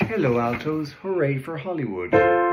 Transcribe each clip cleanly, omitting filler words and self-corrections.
Hello altos, hooray for Hollywood.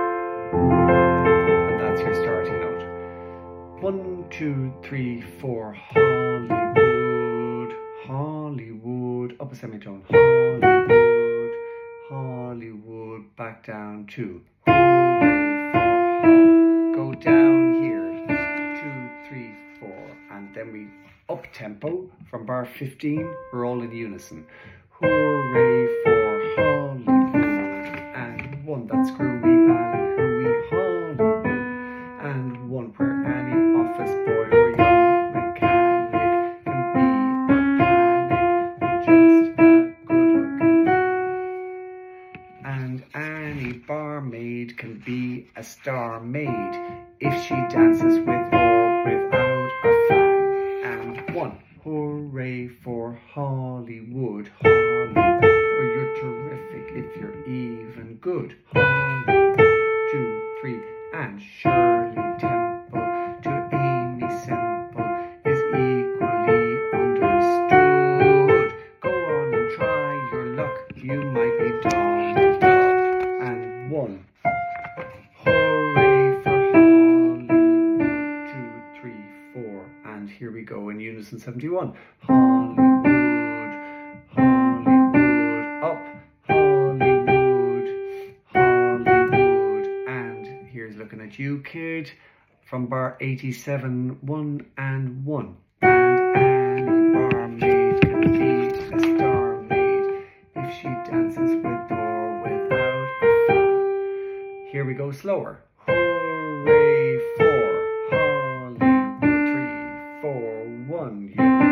And that's your starting note. 1, 2, 3, 4, Hollywood, Hollywood, up a semitone, Hollywood, Hollywood, back down to hooray for Hollywood. Go down here, 2, 3, 4, and then we up tempo from bar 15, we're all in unison. Hooray for Hollywood, and one that's screwy, ballyhooey, Hollywood, and one where any office boy or young mechanic can be a panic with just a good-looking man. And any barmaid can be a star maid if she dances with or without a fan. And one, hooray for Hollywood, Hollywood, or you're terrific if you're even good. Hollywood, 2, 3, and Shirley Temple to Amy Semple is equally understood. Go on and try your luck, you might be done. And one, hooray for Hollywood, 2, 3, 4, and here we go in unison 71. Hollywood, Hollywood, up, Hollywood, Hollywood, and here's looking at you, kid, from bar 87, 1 and 1. And any barmaid can be a star maid if she dances with or without a fan. Here we go slower. Hooray for Hollywood, 3, 4, 1, yeah.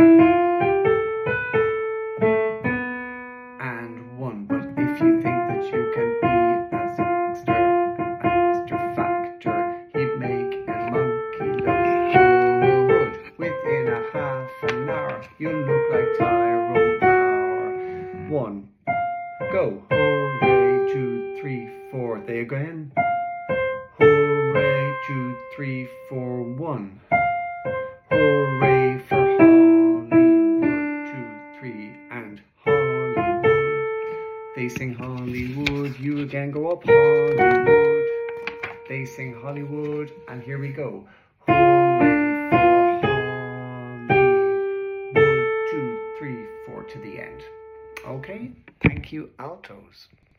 And 1, but if you think that you can be as extra factor, he'd make a monkey look good. Within a half an hour, you look like Tyrone Power. 1, go. Hooray, 2, 3, 4, there again. Hooray, 2, 3, 4, 1. Hooray for Hollywood, 2, 3, and Hollywood. They sing Hollywood, you again go up, Hollywood. They sing Hollywood, and here we go. Hooray for Hollywood, 2, 3, 4 to the end. Okay, thank you, altos.